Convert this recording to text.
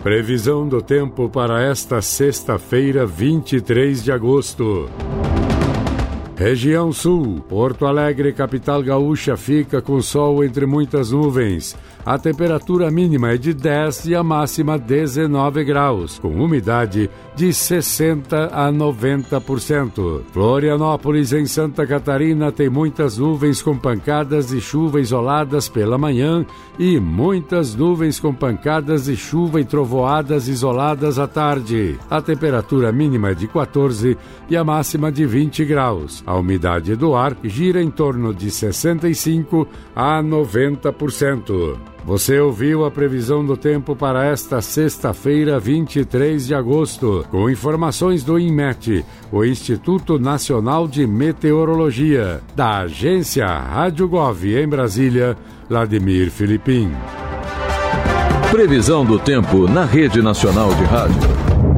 Previsão do tempo para esta sexta-feira, 23 de agosto. Região Sul, Porto Alegre, capital gaúcha, fica com sol entre muitas nuvens. A temperatura mínima é de 10 e a máxima 19 graus, com umidade de 60% a 90%. Florianópolis, em Santa Catarina, tem muitas nuvens com pancadas e chuva isoladas pela manhã e muitas nuvens com pancadas e chuva e trovoadas isoladas à tarde. A temperatura mínima é de 14 e a máxima de 20 graus. A umidade do ar gira em torno de 65% a 90%. Você ouviu a previsão do tempo para esta sexta-feira, 23 de agosto, com informações do INMET, o Instituto Nacional de Meteorologia, da agência Rádio Gov em Brasília, Vladimir Filipim. Previsão do tempo na Rede Nacional de Rádio.